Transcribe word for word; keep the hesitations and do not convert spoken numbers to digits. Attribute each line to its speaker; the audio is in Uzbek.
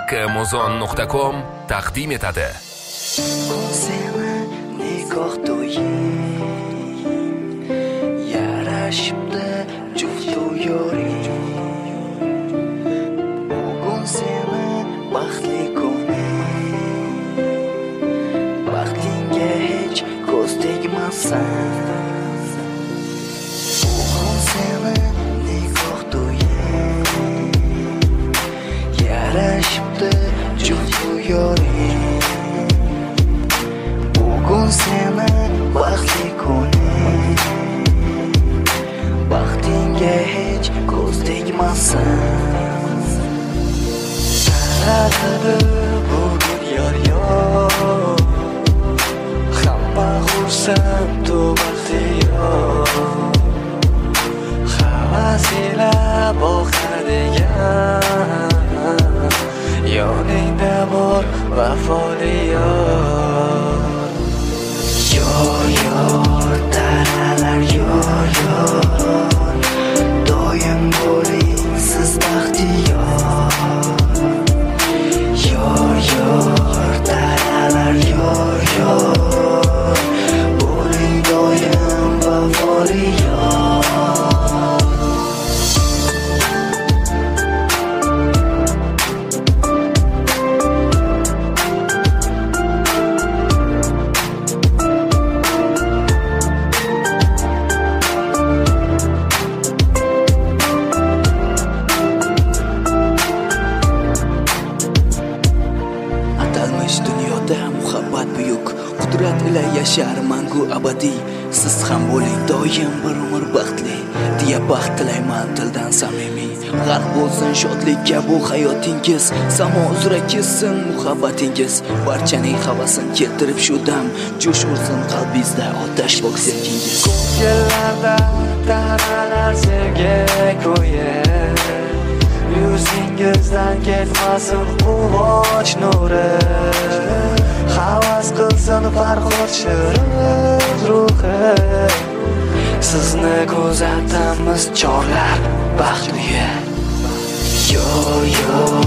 Speaker 1: haqqimuzon nuqta com taqdim etadi.
Speaker 2: Seni nikoh to'ying yarashibdi juft yo'ring. Bugun seni baxtli kuning, baxtingga hech ko'z tegmasin. Bugun seni nikoh to'ying yarashibdi juft yo'ring. Bugun seni baxtli kuning, baxtingga hech ko'z tegmasin. Taraladi bugun yor yor, hamma xursand u baxtiyor. Havas ila boqadigan yoningda bor vafoli yor. Yor yor taralar yor yor, doim bo'ling siz baxtiyor. Yor yor taralar yor yor, bo'ling doim vafoli yor. Dunyoda muhabbat buyuk, qudrat ila yashar mangu abadiy. Siz ham bo'ling doim bir umr baxtli, deya baxt tilayman tildan samimiy. G'arq bo'lsin shodlikka bu hayotingiz, samo uzra kessin muhabbatingiz. Barchaning havasin keltirib shu dam, jo'sh ursin qalbingizda otash bor sevgingiz. Ko'ngillarda taralar sevgi ko'yib, yuzingizdan ketmasin quvonch nuri. Havas qilsin farhod shirin ruhi. Sizni kuzatamiz chorlar baxt uyi. Yor yor